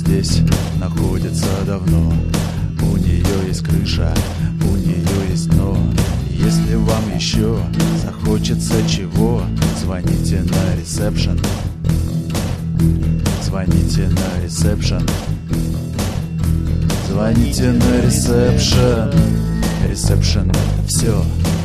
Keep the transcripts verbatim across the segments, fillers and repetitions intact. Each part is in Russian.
здесь находится давно. У нее есть крыша, у нее есть дно. Если вам еще захочется чего, звоните на ресепшн. Звоните на ресепшн. Звоните на ресепшн. Ресепшн — это все.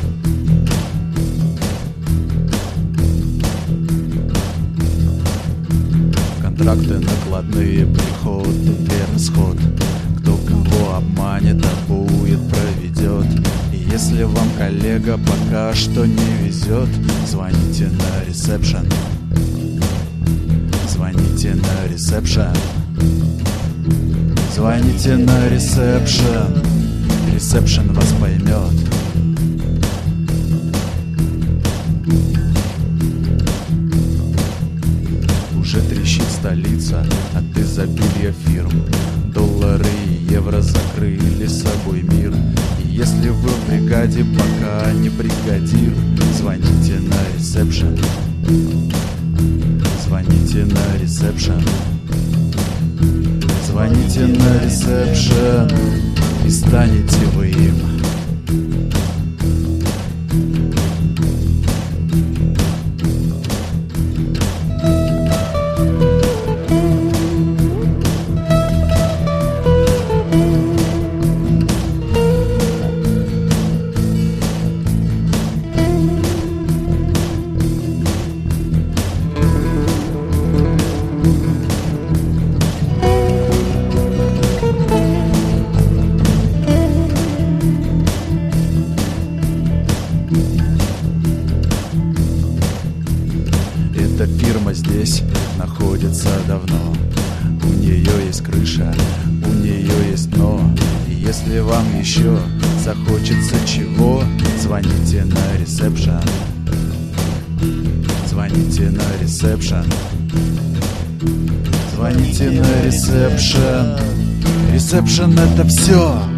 Контракты накладные, приход, верный сход. Кто кого обманет, обует, проведет. И если вам, коллега, пока что не везет, звоните на ресепшн. Звоните на ресепшн. Звоните на ресепшн. Ресепшн вас поймет. Уже трещит столица от изобилия фирм. Доллары и евро закрыли собой мир. И если вы в бригаде пока не бригадир, звоните на ресепшн. Звоните на ресепшн. Звоните на ресепшн. И станете вы им. Эта фирма здесь находится давно. У нее есть крыша, у нее есть дно. И если вам еще захочется чего, звоните на ресепшн. Звоните на ресепшн. Звоните на ресепшн. Ресепшн — это все.